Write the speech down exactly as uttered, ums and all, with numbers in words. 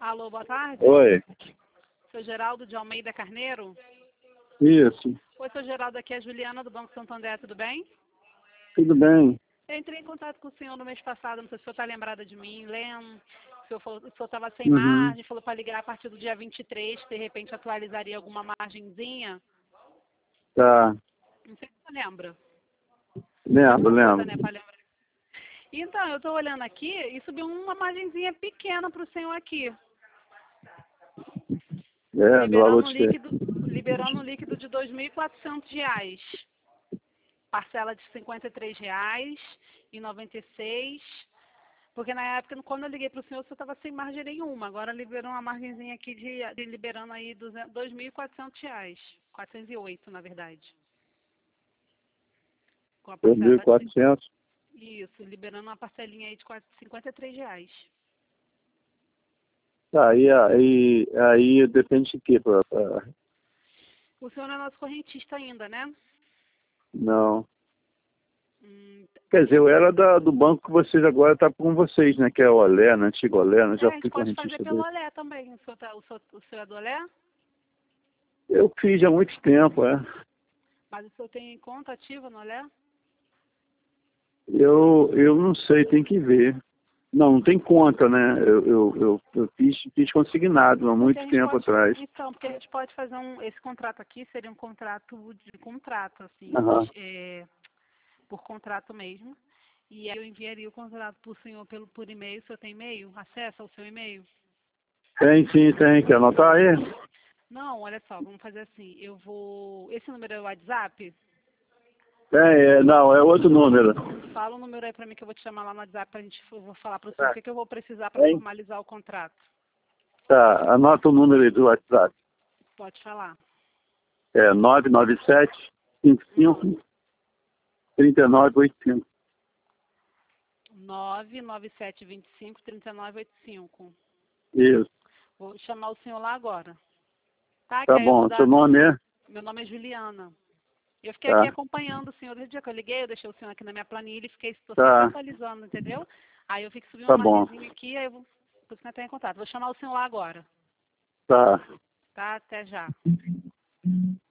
Alô, boa tarde. Oi. Seu Geraldo de Almeida Carneiro? Isso. Oi, seu Geraldo, aqui é a Juliana do Banco Santander, tudo bem? Tudo bem. Eu entrei em contato com o senhor no mês passado, não sei se o senhor está lembrado de mim, lembro. O senhor falou que o senhor estava sem Uhum. margem, falou para ligar a partir do dia vinte e três, que de repente atualizaria alguma margenzinha. Tá. Não sei se você lembra. Lembro, Muita coisa, né, lembro. para lembrar. Então, eu estou olhando aqui e subiu uma margenzinha pequena para o senhor aqui. É, do valor Liberando um de líquido, liberando um líquido de dois mil e quatrocentos reais. Parcela de cinquenta e três reais e noventa e seis. Porque na época, quando eu liguei para o senhor, o senhor estava sem margem nenhuma. Agora liberou uma margenzinha aqui de, de liberando aí dois mil e quatrocentos reais. quatrocentos e oito, na verdade. Com a dois mil e parcela de, quatrocentos. isso, liberando uma parcelinha aí de cinquenta e três reais. Tá, aí, aí, aí depende de quê? Pra, pra... O senhor não é nosso correntista ainda, né? Não. Hum, Quer dizer, eu era da, do banco que vocês agora estão com vocês, né? Que é o Olé, né? Antigo Olé, né? é, Já a gente fui pode fazer correntista pelo dele. Olé também. O senhor, tá, o, senhor, o senhor é do Olé? Eu fiz há muito tempo, é. Mas o senhor tem conta ativa no Olé? Eu, eu não sei, tem que ver. Não, não tem conta, né? Eu, eu, eu, eu fiz, fiz consignado há Porque a muito gente tempo pode, atrás. então, porque a gente pode fazer um, esse contrato aqui seria um contrato de contrato, assim, Aham. é, por contrato mesmo. E aí eu enviaria o contrato para o senhor pelo, por e-mail. O senhor tem e-mail? Acesso ao seu e-mail? Tem sim, tem. Quer anotar aí? Não, olha só, vamos fazer assim. Eu vou. Esse número é o WhatsApp? Tem, é, não, é outro número. Fala o número aí para mim que eu vou te chamar lá no WhatsApp para a gente. Eu vou falar para o senhor o Tá. que, que eu vou precisar para Tem? formalizar o contrato. Tá, anota o número aí do WhatsApp. Pode falar. É nove nove sete, cinco cinco, três nove oito cinco. nove nove sete dois cinco, três nove oito cinco. Isso. Vou chamar o senhor lá agora. Tá? Que Tá aí eu vou bom. Seu dar. nome é? Meu nome é Juliana. Eu fiquei aqui Tá. acompanhando o senhor. Desde o dia que eu liguei, eu deixei o senhor aqui na minha planilha e fiquei estou sempre Tá. atualizando, entendeu? Aí eu vi que subiu uma Tá bom. margenzinha aqui, aí eu vou, por isso que eu entrar em contato. Vou chamar o senhor lá agora. Tá. Tá? Até já.